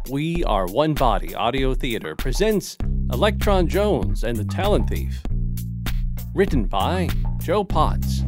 We Are One Body Audio Theater presents Electron Jones and the Talent Thief. Written by Joe Potts.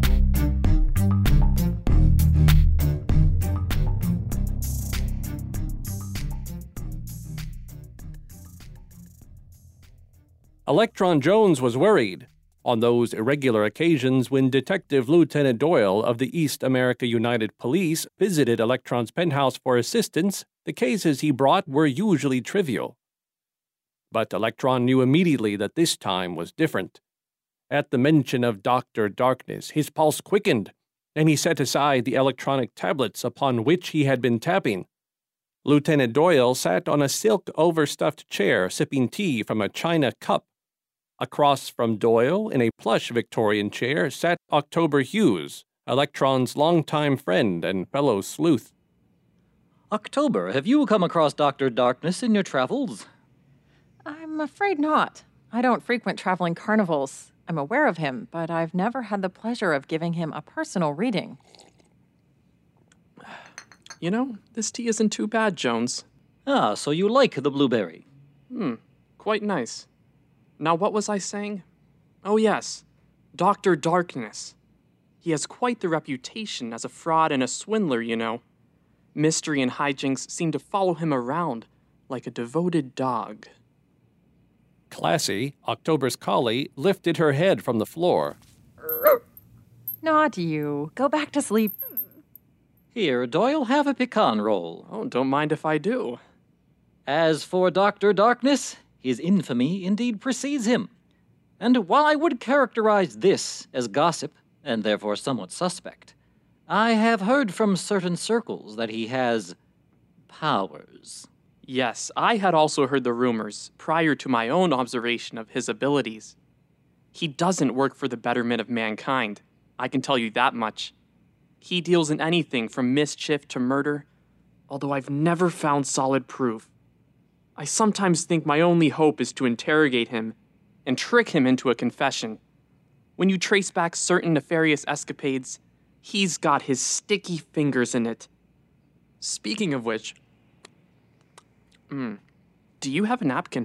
Electron Jones was worried. On those irregular occasions when Detective Lieutenant Doyle of the East America United Police visited Electron's penthouse for assistance, the cases he brought were usually trivial. But Electron knew immediately that this time was different. At the mention of Dr. Darkness, his pulse quickened, and he set aside the electronic tablets upon which he had been tapping. Lieutenant Doyle sat on a silk overstuffed chair sipping tea from a china cup. Across from Doyle, in a plush Victorian chair, sat October Hughes, Electron's longtime friend and fellow sleuth. October, have you come across Dr. Darkness in your travels? I'm afraid not. I don't frequent traveling carnivals. I'm aware of him, but I've never had the pleasure of giving him a personal reading. You know, this tea isn't too bad, Jones. Ah, so you like the blueberry. Quite nice. Now, what was I saying? Oh, yes, Dr. Darkness. He has quite the reputation as a fraud and a swindler, you know. Mystery and hijinks seem to follow him around like a devoted dog. Classy, October's collie, lifted her head from the floor. Not you. Go back to sleep. Here, Doyle, have a pecan roll. Oh, don't mind if I do. As for Dr. Darkness, his infamy indeed precedes him. And while I would characterize this as gossip, and therefore somewhat suspect, I have heard from certain circles that he has powers. Yes, I had also heard the rumors prior to my own observation of his abilities. He doesn't work for the betterment of mankind, I can tell you that much. He deals in anything from mischief to murder, although I've never found solid proof. I sometimes think my only hope is to interrogate him and trick him into a confession. When you trace back certain nefarious escapades, he's got his sticky fingers in it. Speaking of which, do you have a napkin?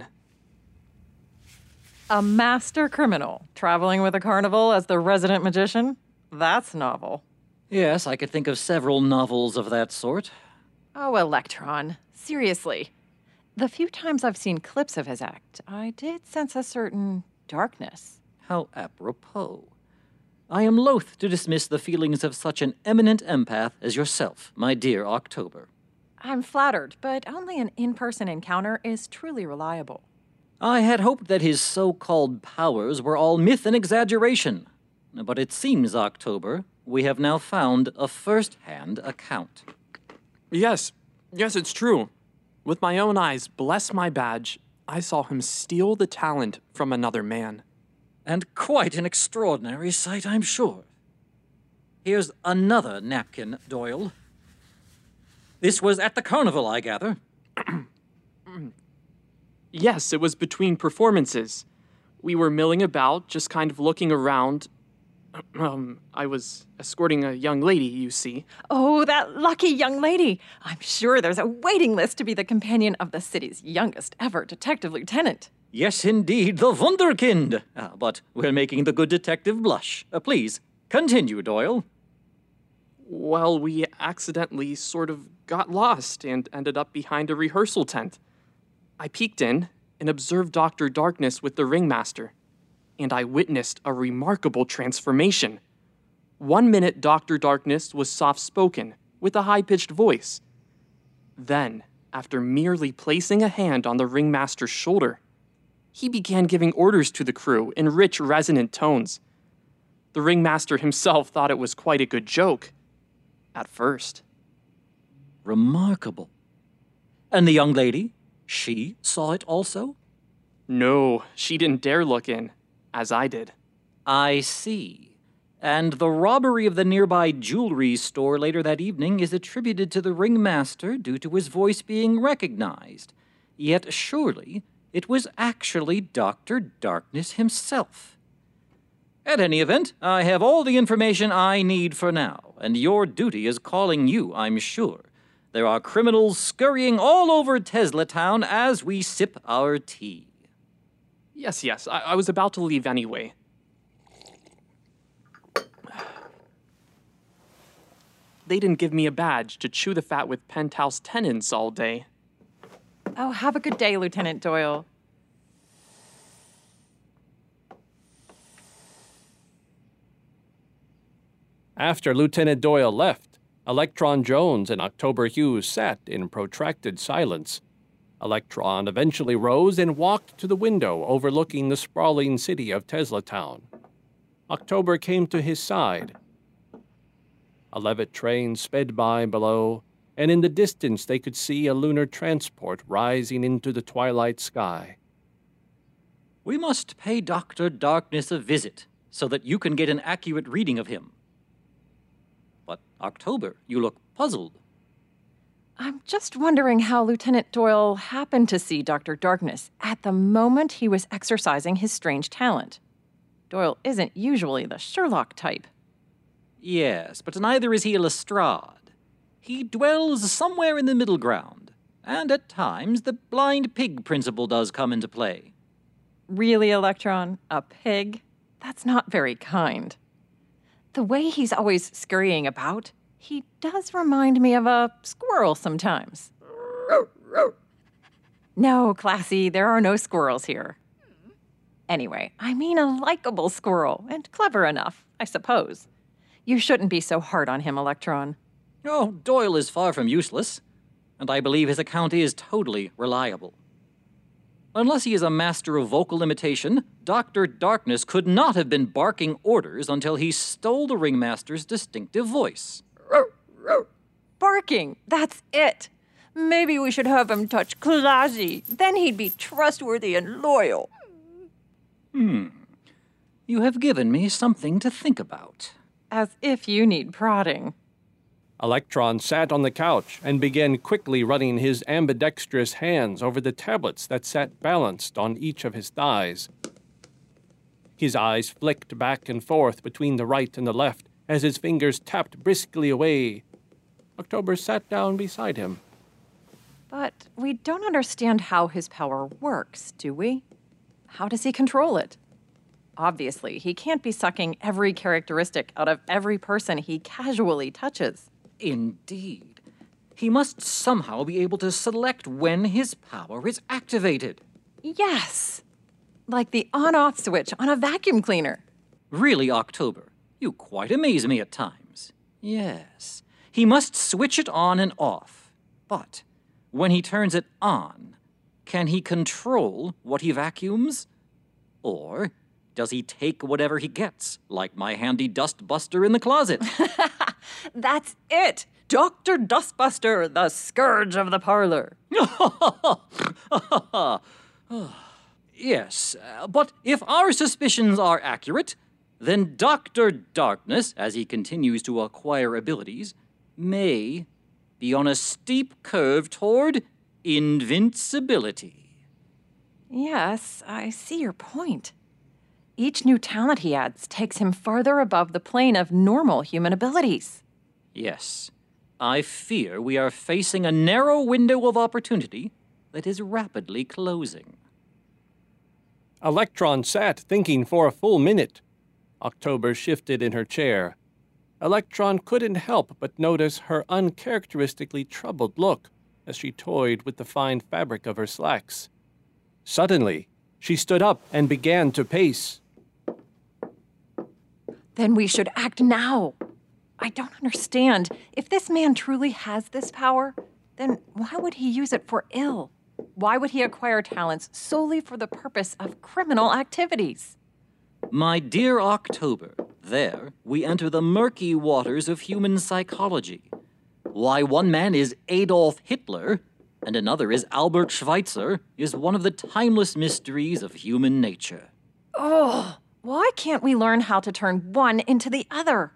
A master criminal traveling with a carnival as the resident magician? That's novel. Yes, I could think of several novels of that sort. Oh, Electron. Seriously. The few times I've seen clips of his act, I did sense a certain darkness. How apropos. I am loath to dismiss the feelings of such an eminent empath as yourself, my dear October. I'm flattered, but only an in-person encounter is truly reliable. I had hoped that his so-called powers were all myth and exaggeration. But it seems, October, we have now found a first-hand account. Yes, it's true. With my own eyes, bless my badge, I saw him steal the talent from another man. And quite an extraordinary sight, I'm sure. Here's another napkin, Doyle. This was at the carnival, I gather. Yes, it was between performances. We were milling about, just kind of looking around. I was escorting a young lady, you see. Oh, that lucky young lady. I'm sure there's a waiting list to be the companion of the city's youngest ever detective lieutenant. Yes, indeed, the Wunderkind. But we're making the good detective blush. Please, continue, Doyle. Well, we accidentally sort of got lost and ended up behind a rehearsal tent. I peeked in and observed Dr. Darkness with the ringmaster, and I witnessed a remarkable transformation. 1 minute, Dr. Darkness was soft-spoken, with a high-pitched voice. Then, after merely placing a hand on the ringmaster's shoulder, he began giving orders to the crew in rich, resonant tones. The ringmaster himself thought it was quite a good joke. At first. Remarkable. And the young lady? She saw it also? No, she didn't dare look in, as I did. I see. And the robbery of the nearby jewelry store later that evening is attributed to the ringmaster due to his voice being recognized. Yet surely it was actually Dr. Darkness himself. At any event, I have all the information I need for now, and your duty is calling you, I'm sure. There are criminals scurrying all over Tesla Town as we sip our tea. Yes, I was about to leave anyway. They didn't give me a badge to chew the fat with penthouse tenants all day. Oh, have a good day, Lieutenant Doyle. After Lieutenant Doyle left, Electron Jones and October Hughes sat in protracted silence. Electron eventually rose and walked to the window overlooking the sprawling city of Tesla Town. October came to his side. A Leavitt train sped by below, and in the distance they could see a lunar transport rising into the twilight sky. We must pay Dr. Darkness a visit so that you can get an accurate reading of him. But, October, you look puzzled. I'm just wondering how Lieutenant Doyle happened to see Dr. Darkness at the moment he was exercising his strange talent. Doyle isn't usually the Sherlock type. Yes, but neither is he a Lestrade. He dwells somewhere in the middle ground, and at times the blind pig principle does come into play. Really, Electron? A pig? That's not very kind. The way he's always scurrying about, he does remind me of a squirrel sometimes. No, Classy, there are no squirrels here. Anyway, I mean a likable squirrel, and clever enough, I suppose. You shouldn't be so hard on him, Electron. Oh, Doyle is far from useless, and I believe his account is totally reliable. Unless he is a master of vocal imitation, Dr. Darkness could not have been barking orders until he stole the ringmaster's distinctive voice. Barking, that's it. Maybe we should have him touch Classy. Then he'd be trustworthy and loyal. You have given me something to think about. As if you need prodding. Electron sat on the couch and began quickly running his ambidextrous hands over the tablets that sat balanced on each of his thighs. His eyes flicked back and forth between the right and the left as his fingers tapped briskly away. October sat down beside him. But we don't understand how his power works, do we? How does he control it? Obviously, he can't be sucking every characteristic out of every person he casually touches. Indeed. He must somehow be able to select when his power is activated. Yes! Like the on-off switch on a vacuum cleaner. Really, October, you quite amaze me at times. Yes, he must switch it on and off. But when he turns it on, can he control what he vacuums? Or does he take whatever he gets, like my handy dustbuster in the closet? That's it! Dr. Dustbuster, the scourge of the parlor. Yes, but if our suspicions are accurate, then Dr. Darkness, as he continues to acquire abilities, may be on a steep curve toward invincibility. Yes, I see your point. Each new talent he adds takes him farther above the plane of normal human abilities. Yes, I fear we are facing a narrow window of opportunity that is rapidly closing. Electron sat thinking for a full minute. October shifted in her chair. Electron couldn't help but notice her uncharacteristically troubled look as she toyed with the fine fabric of her slacks. Suddenly, she stood up and began to pace. Then we should act now. I don't understand. If this man truly has this power, then why would he use it for ill? Why would he acquire talents solely for the purpose of criminal activities? My dear October, there we enter the murky waters of human psychology. Why one man is Adolf Hitler and another is Albert Schweitzer is one of the timeless mysteries of human nature. Oh, why can't we learn how to turn one into the other?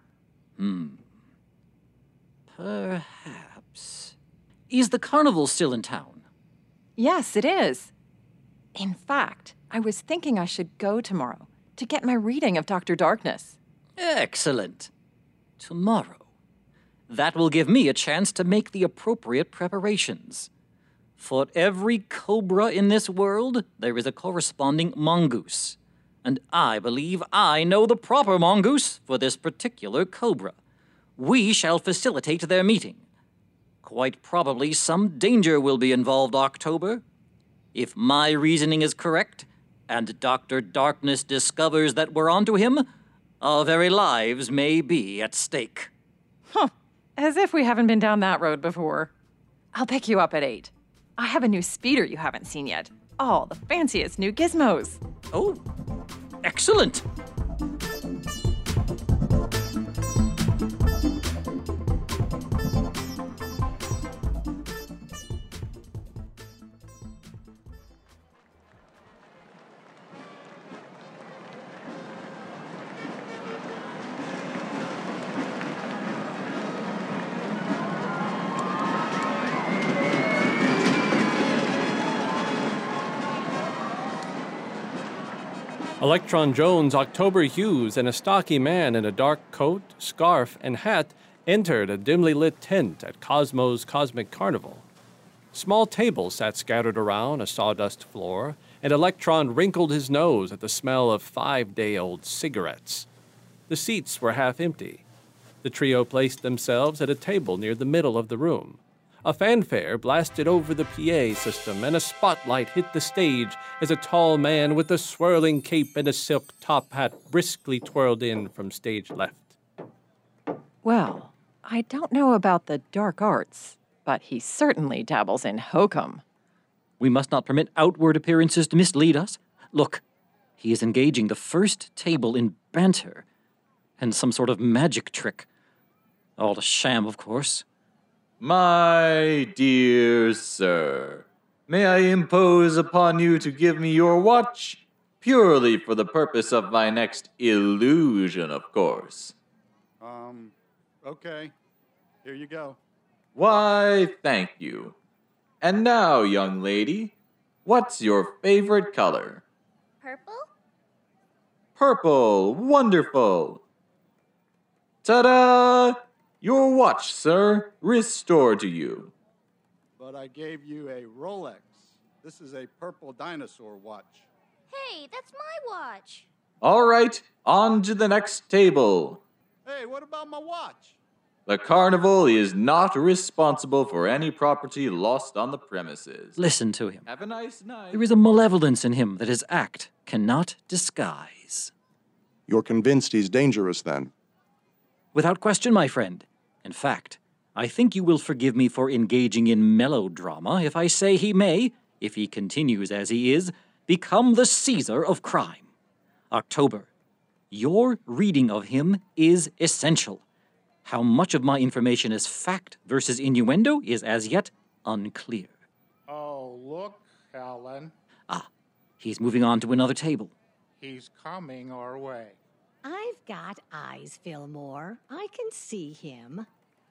Perhaps. Is the carnival still in town? Yes, it is. In fact, I was thinking I should go tomorrow to get my reading of Dr. Darkness. Excellent. Tomorrow. That will give me a chance to make the appropriate preparations. For every cobra in this world, there is a corresponding mongoose. And I believe I know the proper mongoose for this particular cobra. We shall facilitate their meeting. Quite probably some danger will be involved, October. If my reasoning is correct, and Dr. Darkness discovers that we're onto him, our very lives may be at stake. Huh. As if we haven't been down that road before. I'll pick you up at 8. I have a new speeder you haven't seen yet. All the fanciest new gizmos. Oh, excellent. Electron Jones, October Hughes, and a stocky man in a dark coat, scarf, and hat entered a dimly lit tent at Cosmo's Cosmic Carnival. Small tables sat scattered around a sawdust floor, and Electron wrinkled his nose at the smell of 5-day-old cigarettes. The seats were half empty. The trio placed themselves at a table near the middle of the room. A fanfare blasted over the PA system, and a spotlight hit the stage as a tall man with a swirling cape and a silk top hat briskly twirled in from stage left. Well, I don't know about the dark arts, but he certainly dabbles in hokum. We must not permit outward appearances to mislead us. Look, he is engaging the first table in banter and some sort of magic trick. All a sham, of course. My dear sir, may I impose upon you to give me your watch? Purely for the purpose of my next illusion, of course. Okay. Here you go. Why, thank you. And now, young lady, what's your favorite color? Purple? Purple, wonderful. Ta-da! Your watch, sir, restored to you. But I gave you a Rolex. This is a purple dinosaur watch. Hey, that's my watch. All right, on to the next table. Hey, what about my watch? The carnival is not responsible for any property lost on the premises. Listen to him. Have a nice night. There is a malevolence in him that his act cannot disguise. You're convinced he's dangerous, then? Without question, my friend. In fact, I think you will forgive me for engaging in melodrama if I say he may, if he continues as he is, become the Caesar of crime. October, your reading of him is essential. How much of my information is fact versus innuendo is as yet unclear. Oh, look, Helen. Ah, he's moving on to another table. He's coming our way. I've got eyes, Fillmore. I can see him.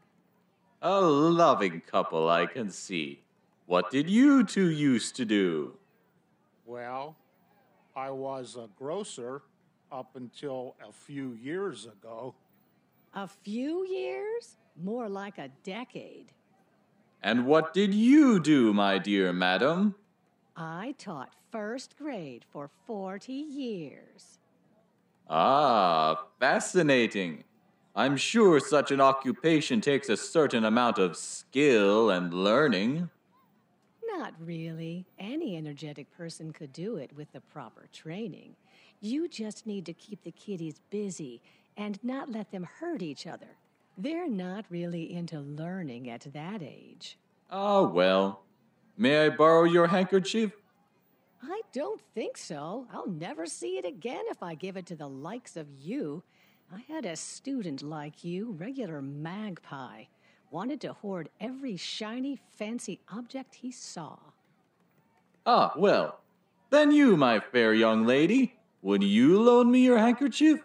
A loving couple, I can see. What did you two used to do? Well, I was a grocer up until a few years ago. A few years? More like a decade. And what did you do, my dear madam? I taught first grade for 40 years. Ah, fascinating. I'm sure such an occupation takes a certain amount of skill and learning. Not really. Any energetic person could do it with the proper training. You just need to keep the kiddies busy and not let them hurt each other. They're not really into learning at that age. Ah, well. May I borrow your handkerchief? I don't think so. I'll never see it again if I give it to the likes of you. I had a student like you, regular magpie. Wanted to hoard every shiny, fancy object he saw. Ah, well. Then you, my fair young lady, would you loan me your handkerchief?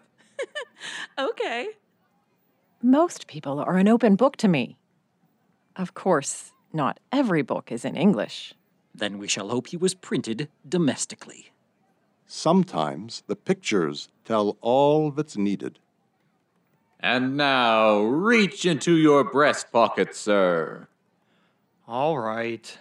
Okay. Most people are an open book to me. Of course, not every book is in English. Then we shall hope he was printed domestically. Sometimes the pictures tell all that's needed. And now, reach into your breast pocket, sir. All right.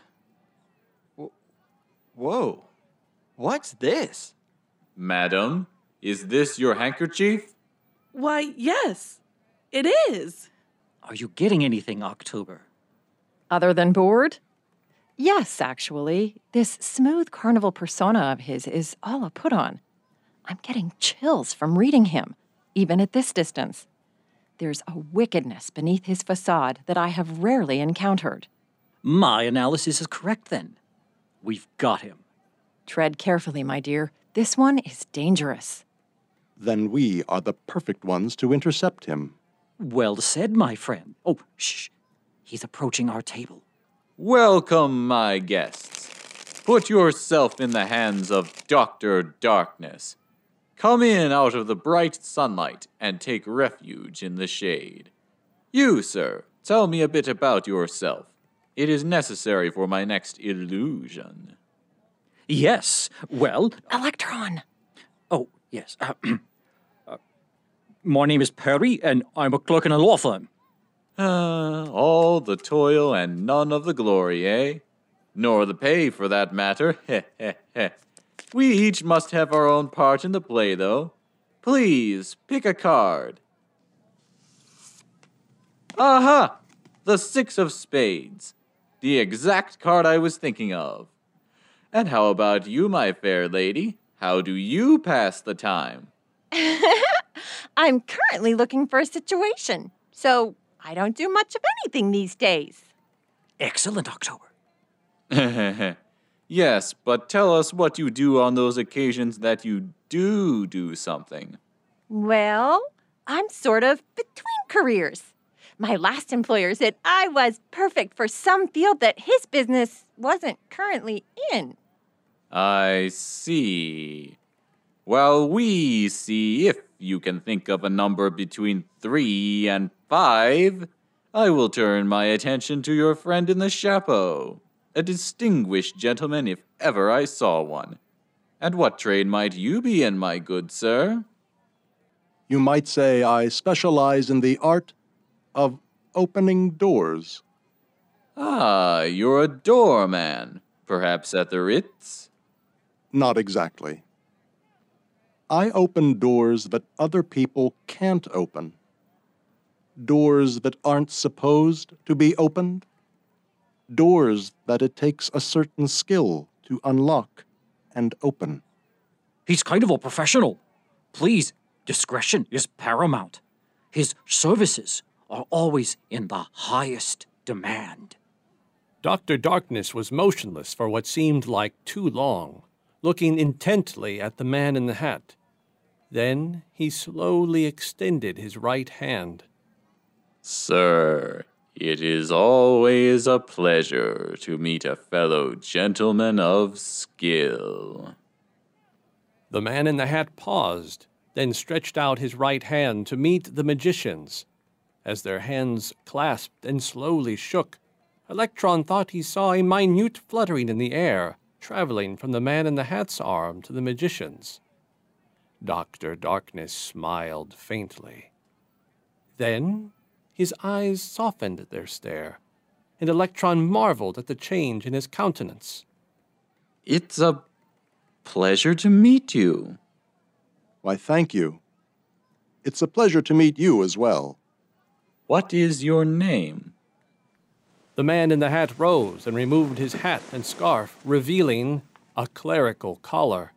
Whoa. What's this? Madam, is this your handkerchief? Why, yes, it is. Are you getting anything, October? Other than bored? Yes, actually. This smooth carnival persona of his is all a put on. I'm getting chills from reading him, even at this distance. There's a wickedness beneath his facade that I have rarely encountered. My analysis is correct, then. We've got him. Tread carefully, my dear. This one is dangerous. Then we are the perfect ones to intercept him. Well said, my friend. Oh, shh. He's approaching our table. Welcome, my guests. Put yourself in the hands of Dr. Darkness. Come in out of the bright sunlight and take refuge in the shade. You, sir, tell me a bit about yourself. It is necessary for my next illusion. Yes, well... Electron! Oh, yes. My name is Perry, and I'm a clerk in a law firm. All the toil and none of the glory, eh? Nor the pay, for that matter. We each must have our own part in the play, though. Please, pick a card. Aha! The 6 of spades. The exact card I was thinking of. And how about you, my fair lady? How do you pass the time? I'm currently looking for a situation, so I don't do much of anything these days. Excellent, October. Yes, but tell us what you do on those occasions that you do something. Well, I'm sort of between careers. My last employer said I was perfect for some field that his business wasn't currently in. I see. Well, we see if you can think of a number between 3 and 5. I will turn my attention to your friend in the chapeau. A distinguished gentleman if ever I saw one. And what trade might you be in, my good sir? You might say I specialize in the art of opening doors. Ah, you're a doorman. Perhaps at the Ritz? Not exactly. I open doors that other people can't open. Doors that aren't supposed to be opened. Doors that it takes a certain skill to unlock and open. He's kind of a professional. Please, discretion is paramount. His services are always in the highest demand. Dr. Darkness was motionless for what seemed like too long, looking intently at the man in the hat. Then he slowly extended his right hand. Sir, it is always a pleasure to meet a fellow gentleman of skill. The man in the hat paused, then stretched out his right hand to meet the magician's. As their hands clasped and slowly shook, Electron thought he saw a minute fluttering in the air, traveling from the man in the hat's arm to the magician's. Dr. Darkness smiled faintly. Then his eyes softened their stare, and Electron marveled at the change in his countenance. It's a pleasure to meet you. Why, thank you. It's a pleasure to meet you as well. What is your name? The man in the hat rose and removed his hat and scarf, revealing a clerical collar.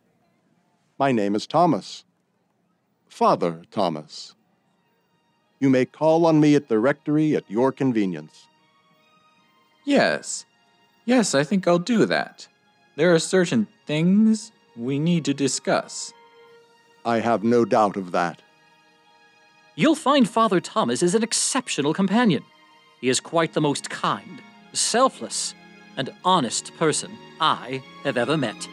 My name is Thomas. Father Thomas. You may call on me at the rectory at your convenience. Yes, I think I'll do that. There are certain things we need to discuss. I have no doubt of that. You'll find Father Thomas is an exceptional companion. He is quite the most kind, selfless, and honest person I have ever met.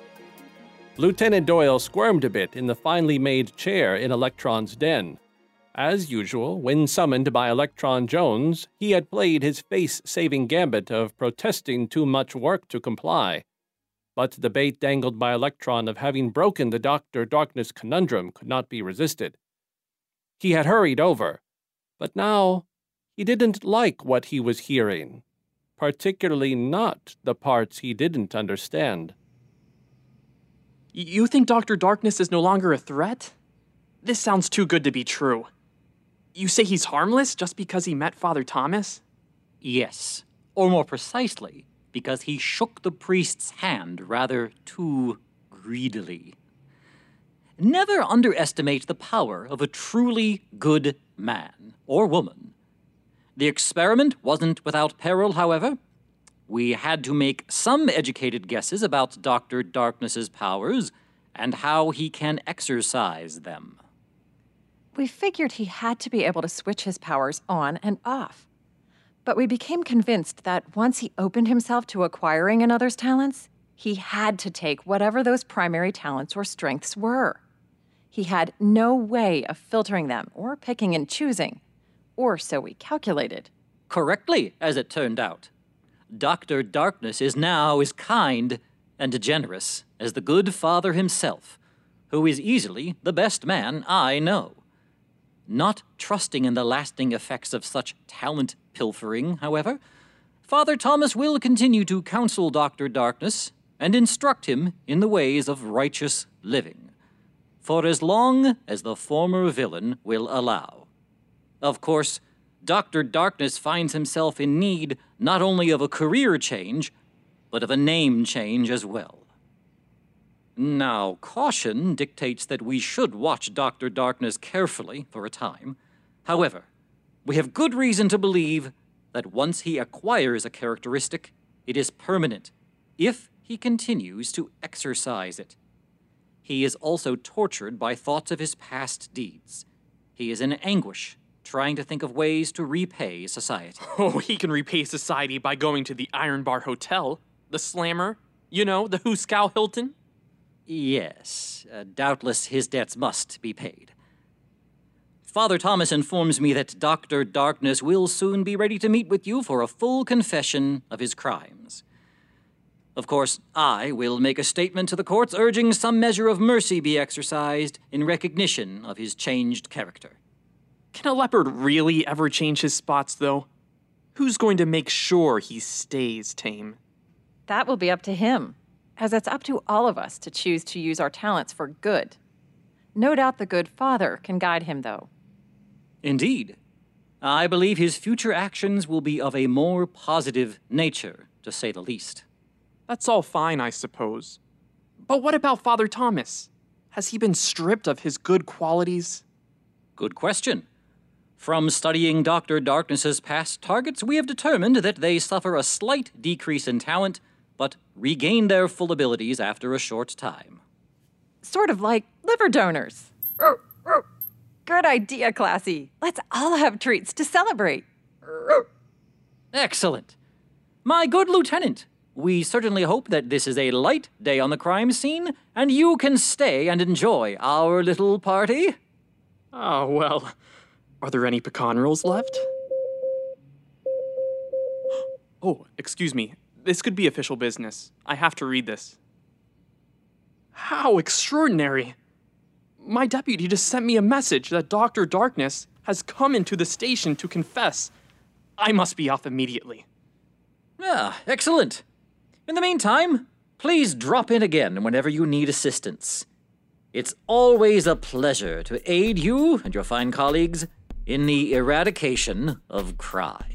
Lieutenant Doyle squirmed a bit in the finely made chair in Electron's den. As usual, when summoned by Electron Jones, he had played his face-saving gambit of protesting too much work to comply. But the bait dangled by Electron of having broken the Dr. Darkness conundrum could not be resisted. He had hurried over, but now he didn't like what he was hearing, particularly not the parts he didn't understand. You think Dr. Darkness is no longer a threat? This sounds too good to be true. You say he's harmless just because he met Father Thomas? Yes, or more precisely, because he shook the priest's hand rather too greedily. Never underestimate the power of a truly good man or woman. The experiment wasn't without peril, however. We had to make some educated guesses about Dr. Darkness's powers and how he can exercise them. We figured he had to be able to switch his powers on and off. But we became convinced that once he opened himself to acquiring another's talents, he had to take whatever those primary talents or strengths were. He had no way of filtering them or picking and choosing, or so we calculated. Correctly, as it turned out. Dr. Darkness is now as kind and generous as the good Father himself, who is easily the best man I know. Not trusting in the lasting effects of such talent pilfering, however, Father Thomas will continue to counsel Dr. Darkness and instruct him in the ways of righteous living, for as long as the former villain will allow. Of course, Dr. Darkness finds himself in need not only of a career change, but of a name change as well. Now, caution dictates that we should watch Dr. Darkness carefully for a time. However, we have good reason to believe that once he acquires a characteristic, it is permanent, if he continues to exercise it. He is also tortured by thoughts of his past deeds. He is in anguish, trying to think of ways to repay society. Oh, he can repay society by going to the Iron Bar Hotel, the Slammer, you know, the Huskow Hilton. Yes, doubtless his debts must be paid. Father Thomas informs me that Dr. Darkness will soon be ready to meet with you for a full confession of his crimes. Of course, I will make a statement to the courts urging some measure of mercy be exercised in recognition of his changed character. Can a leopard really ever change his spots, though? Who's going to make sure he stays tame? That will be up to him, as it's up to all of us to choose to use our talents for good. No doubt the good Father can guide him, though. Indeed. I believe his future actions will be of a more positive nature, to say the least. That's all fine, I suppose. But what about Father Thomas? Has he been stripped of his good qualities? Good question. From studying Dr. Darkness's past targets, we have determined that they suffer a slight decrease in talent, but regain their full abilities after a short time. Sort of like liver donors. Good idea, Classy. Let's all have treats to celebrate. Excellent. My good lieutenant, we certainly hope that this is a light day on the crime scene, and you can stay and enjoy our little party. Oh, well, are there any pecan rolls left? Oh, excuse me. This could be official business. I have to read this. How extraordinary! My deputy just sent me a message that Dr. Darkness has come into the station to confess. I must be off immediately. Ah, excellent. In the meantime, please drop in again whenever you need assistance. It's always a pleasure to aid you and your fine colleagues in the eradication of crime.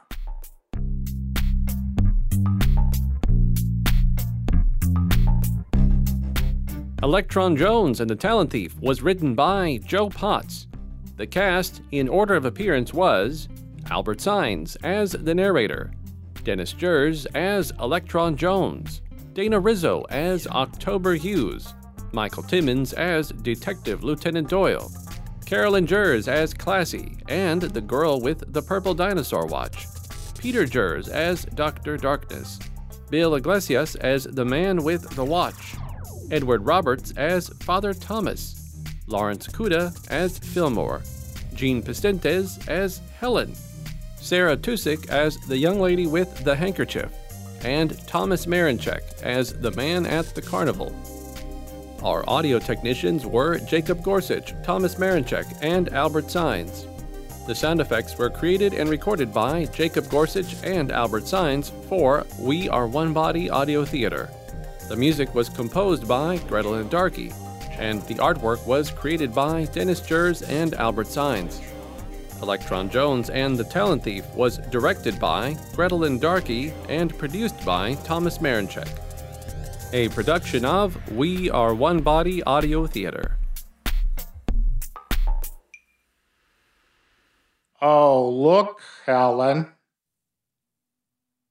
Electron Jones and the Talent Thief was written by Joe Potts. The cast, in order of appearance, was Albert Saenz as the narrator, Dennis Jers as Electron Jones, Dana Rizzo as October Hughes, Michael Timmons as Detective Lieutenant Doyle, Carolyn Jers as Classy and the girl with the purple dinosaur watch, Peter Jers as Dr. Darkness, Bill Iglesias as the man with the watch, Edward Roberts as Father Thomas, Lawrence Kuda as Fillmore, Jean Pastentes as Helen, Sarah Tusick as the young lady with the handkerchief, and Thomas Marinchek as the man at the carnival. Our audio technicians were Jacob Gorsuch, Thomas Marinchek, and Albert Saenz. The sound effects were created and recorded by Jacob Gorsuch and Albert Saenz for We Are One Body Audio Theater. The music was composed by Gretel and Darky, and the artwork was created by Dennis Jers and Albert Saenz. Electron Jones and the Talent Thief was directed by Gretel and Darky and produced by Thomas Marinchek. A production of We Are One Body Audio Theater. Oh, look, Helen.